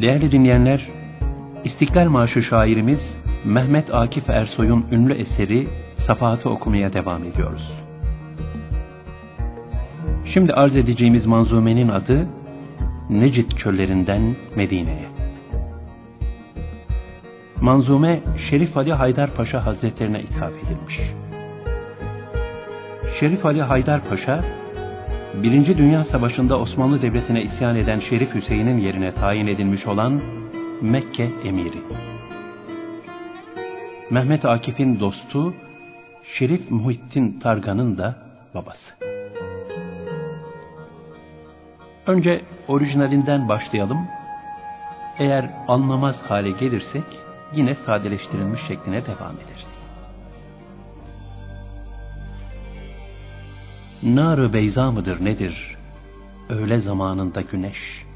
Değerli dinleyenler, İstiklal Marşı şairimiz Mehmet Akif Ersoy'un ünlü eseri Safahat'ı okumaya devam ediyoruz. Şimdi arz edeceğimiz manzumenin adı Necid çöllerinden Medine'ye. Manzume Şerif Ali Haydar Paşa Hazretlerine ithaf edilmiş. Şerif Ali Haydar Paşa, 1. Dünya Savaşı'nda Osmanlı Devleti'ne isyan eden Şerif Hüseyin'in yerine tayin edilmiş olan Mekke emiri. Mehmet Akif'in dostu Şerif Muhittin Targan'ın da babası. Önce orijinalinden başlayalım. Eğer anlamaz hale gelirsek yine sadeleştirilmiş şekline devam ederiz. Nar-ı beyza mıdır nedir öğle zamanında güneş?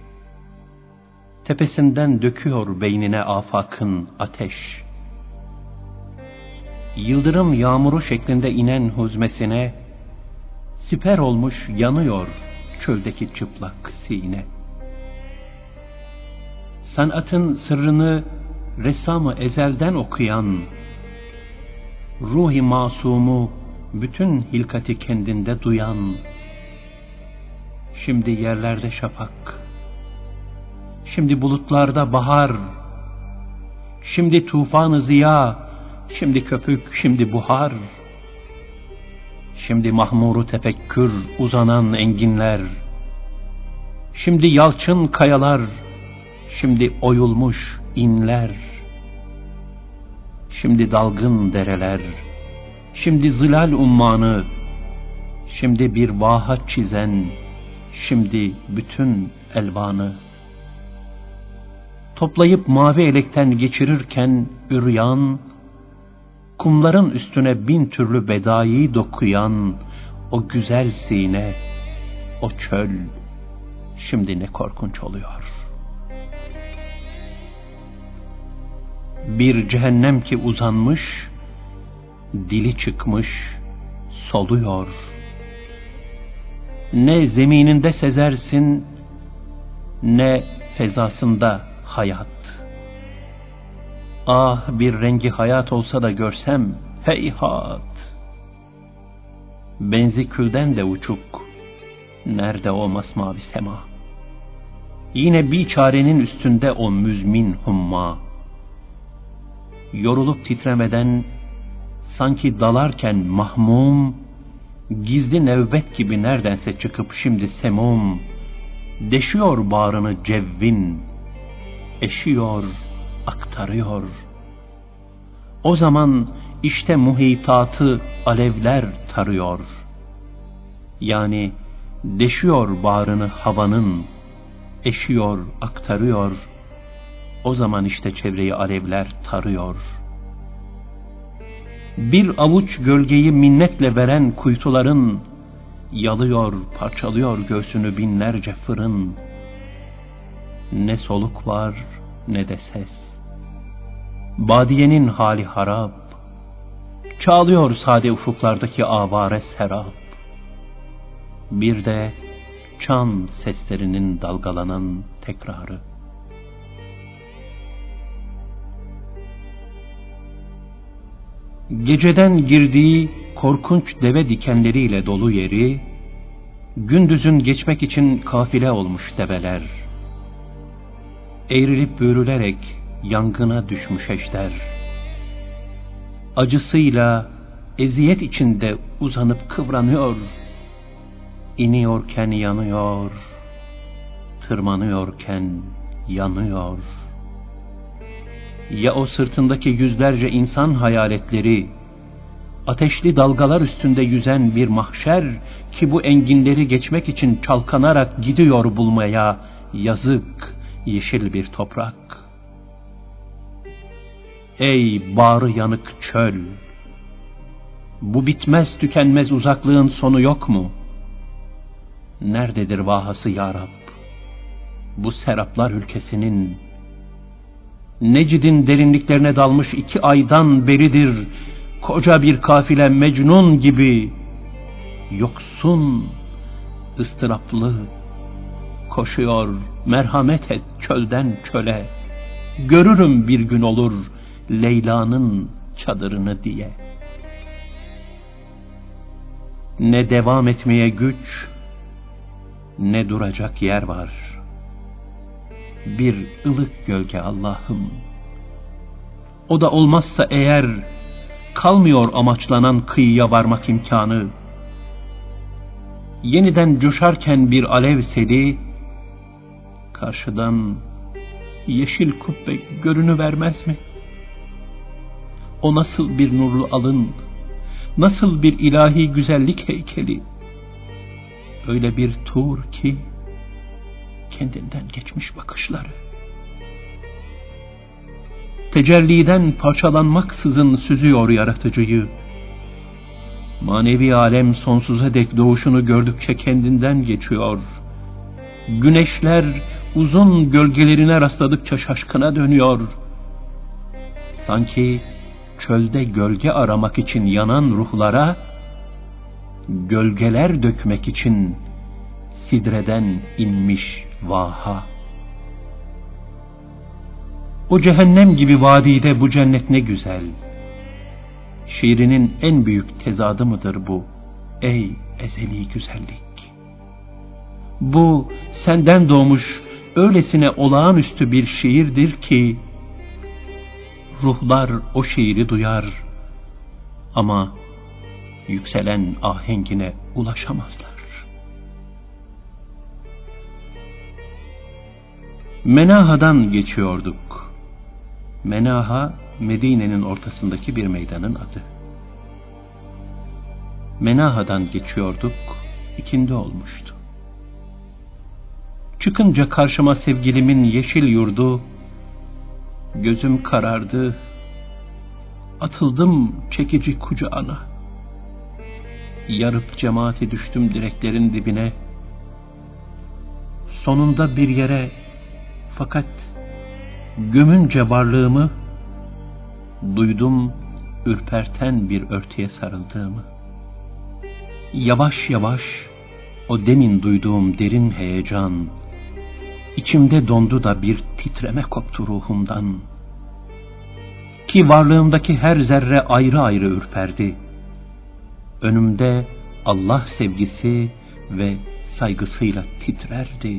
Tepesinden döküyor beynine afakın ateş. Yıldırım yağmuru şeklinde inen huzmesine, siper olmuş yanıyor çöldeki çıplak sine. Sanatın sırrını ressam-ı ezelden okuyan, ruh-i masumu bütün hilkati kendinde duyan, şimdi yerlerde şafak, şimdi bulutlarda bahar, şimdi tufan-ı ziya, şimdi köpük, şimdi buhar, şimdi mahmuru tefekkür uzanan enginler, şimdi yalçın kayalar, şimdi oyulmuş inler, şimdi dalgın dereler, şimdi zilal ummanı, şimdi bir vahat çizen, şimdi bütün elvanı. Toplayıp mavi elekten geçirirken üryan, kumların üstüne 1000 türlü bedayı dokuyan o güzel sine, o çöl, şimdi ne korkunç oluyor. Bir cehennem ki uzanmış, dili çıkmış, soluyor. Ne zemininde sezersin, ne fezasında hayat. Ah, bir rengi hayat olsa da görsem, heyhat. Benzi külden de uçuk, nerede o masmavi sema? Yine bir çarenin üstünde o müzmin humma. Yorulup titremeden, sanki dalarken mahmum, gizli nevbet gibi neredense çıkıp şimdi semum, deşiyor bağrını cevvin, eşiyor, aktarıyor. O zaman işte muhitatı alevler tarıyor. Yani deşiyor bağrını havanın, eşiyor, aktarıyor. O zaman işte çevreyi alevler tarıyor. Bir avuç gölgeyi minnetle veren kuytuların, yalıyor, parçalıyor göğsünü binlerce fırın. Ne soluk var, ne de ses. Badiyenin hali harap, çağlıyor sade ufuklardaki avare serap. Bir de çan seslerinin dalgalanan tekrarı. Geceden girdiği korkunç deve dikenleriyle dolu yeri, gündüzün geçmek için kafile olmuş develer. Eğrilip büğrülerek yangına düşmüş eşler. Acısıyla eziyet içinde uzanıp kıvranıyor. İniyorken yanıyor, tırmanıyorken yanıyor. Ya o sırtındaki yüzlerce insan hayaletleri, ateşli dalgalar üstünde yüzen bir mahşer ki bu enginleri geçmek için çalkanarak gidiyor bulmaya yazık yeşil bir toprak. Ey bağrı yanık çöl! Bu bitmez tükenmez uzaklığın sonu yok mu? Nerededir vahası ya Rab? Bu seraplar ülkesinin, Necid'in derinliklerine dalmış 2 aydan beridir koca bir kafile Mecnun gibi yoksun, ıstıraplı, koşuyor, merhamet et çölden çöle. Görürüm bir gün olur Leyla'nın çadırını diye. Ne devam etmeye güç, ne duracak yer var. Bir ılık gölge Allah'ım. O da olmazsa eğer, kalmıyor amaçlanan kıyıya varmak imkanı. Yeniden coşarken bir alev seli, karşıdan yeşil kubbe görünüvermez mi? O nasıl bir nurlu alın, nasıl bir ilahi güzellik heykeli, öyle bir tur ki kendinden geçmiş bakışları. Tecelliden parçalanmaksızın süzüyor yaratıcıyı. Manevi alem sonsuza dek doğuşunu gördükçe kendinden geçiyor. Güneşler uzun gölgelerine rastladıkça şaşkına dönüyor. Sanki çölde gölge aramak için yanan ruhlara, gölgeler dökmek için sidreden inmiş vaha. O cehennem gibi vadide bu cennet ne güzel. Şiirinin en büyük tezadı mıdır bu, ey ezeli güzellik? Bu senden doğmuş öylesine olağanüstü bir şiirdir ki, ruhlar o şiiri duyar ama yükselen ahengine ulaşamazlar. Menaha'dan geçiyorduk. Menaha, Medine'nin ortasındaki bir meydanın adı. Menaha'dan geçiyorduk, ikindi olmuştu. Çıkınca karşıma sevgilimin yeşil yurdu, gözüm karardı, atıldım çekici kucağına. Yarıp cemaati düştüm direklerin dibine. Sonunda bir yere, fakat gömünce varlığımı, duydum ürperten bir örtüye sarıldığımı. Yavaş yavaş o demin duyduğum derin heyecan, içimde dondu da bir titreme koptu ruhumdan. Ki varlığımdaki her zerre ayrı ayrı ürperdi. Önümde Allah sevgisi ve saygısıyla titrerdi.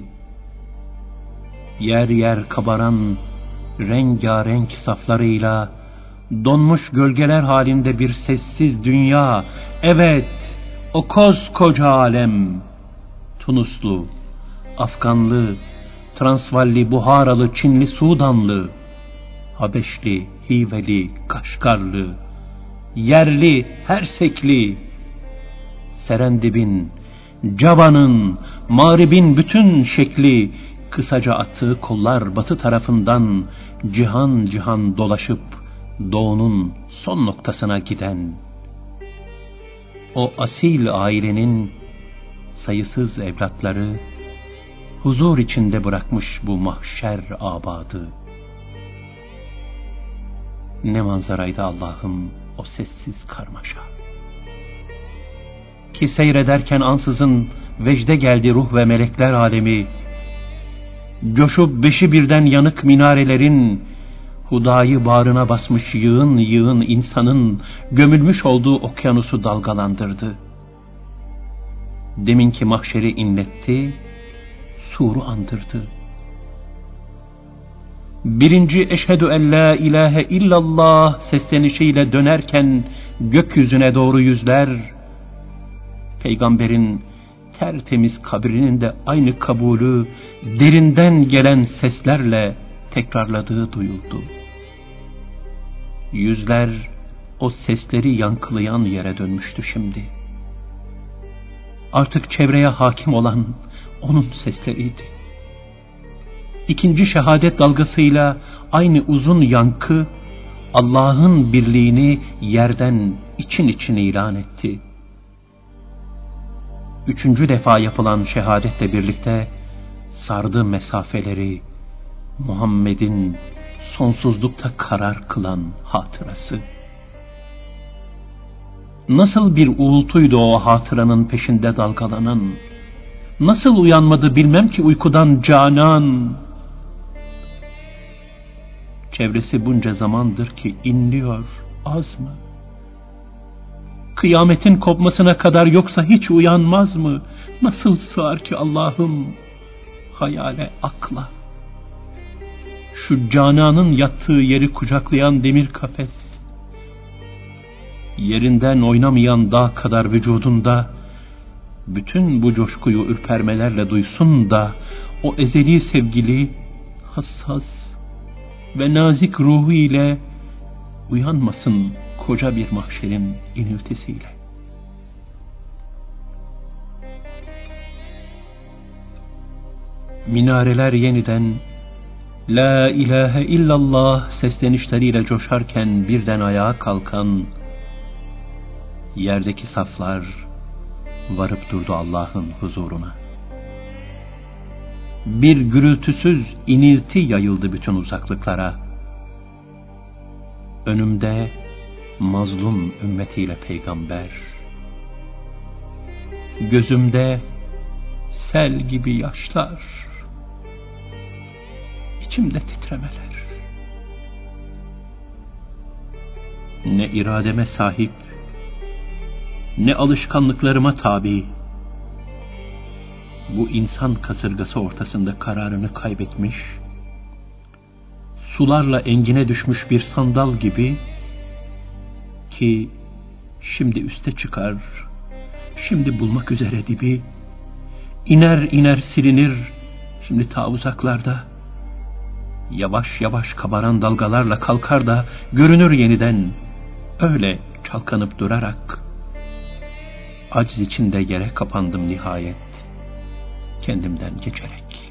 Yer yer kabaran rengarenk saflarıyla donmuş gölgeler halinde bir sessiz dünya. Evet, o koskoca alem. Tunuslu, Afganlı, Transvalli, Buharalı, Çinli, Sudanlı, Habeşli, Hiveli, Kaşgarlı, yerli, Hersekli, Serendib'in, Caba'nın, Mağrib'in bütün şekli, kısaca attığı kollar batı tarafından cihan cihan dolaşıp doğunun son noktasına giden, o asil ailenin sayısız evlatları huzur içinde bırakmış bu mahşer abadı. Ne manzaraydı Allah'ım o sessiz karmaşa. Ki seyrederken ansızın vecde geldi ruh ve melekler alemi. Coşup beşi birden yanık minarelerin, hudayı bağrına basmış yığın yığın insanın gömülmüş olduğu okyanusu dalgalandırdı. Deminki mahşeri inletti, suru andırdı. Birinci eşhedü en la ilahe illallah seslenişiyle dönerken gökyüzüne doğru yüzler, peygamberin tertemiz kabrinin de aynı kabulü derinden gelen seslerle tekrarladığı duyuldu. Yüzler o sesleri yankılayan yere dönmüştü şimdi. Artık çevreye hakim olan onun sesleriydi. İkinci şehadet dalgasıyla aynı uzun yankı Allah'ın birliğini yerden için içine ilan etti. Üçüncü defa yapılan şehadetle birlikte sardı mesafeleri Muhammed'in sonsuzlukta karar kılan hatırası. Nasıl bir uğultuydu o hatıranın peşinde dalgalanan, Nasıl uyanmadı bilmem ki uykudan Canan. Çevresi bunca zamandır ki inliyor, az mı? Kıyametin kopmasına kadar yoksa hiç uyanmaz mı? Nasıl sığar ki Allah'ım hayale, akla? Şu Canan'ın yattığı yeri kucaklayan demir kafes, yerinden oynamayan dağ kadar vücudunda, bütün bu coşkuyu ürpermelerle duysun da, o ezeli sevgili, hassas ve nazik ruhu ile uyanmasın koca bir mahşerin iniltisiyle. Minareler yeniden La ilahe illallah seslenişleriyle coşarken birden ayağa kalkan yerdeki saflar varıp durdu Allah'ın huzuruna. Bir gürültüsüz inilti yayıldı bütün uzaklıklara. Önümde mazlum ümmetiyle peygamber, gözümde sel gibi yaşlar, içimde titremeler. Ne irademe sahip, ne alışkanlıklarıma tabi, bu insan kasırgası ortasında kararını kaybetmiş, sularla engine düşmüş bir sandal gibi ki şimdi üste çıkar, şimdi bulmak üzere dibi, iner iner silinir, şimdi ta uzaklarda, yavaş yavaş kabaran dalgalarla kalkar da görünür yeniden, öyle çalkanıp durarak, aciz içinde yere kapandım nihayet, kendimden geçerek.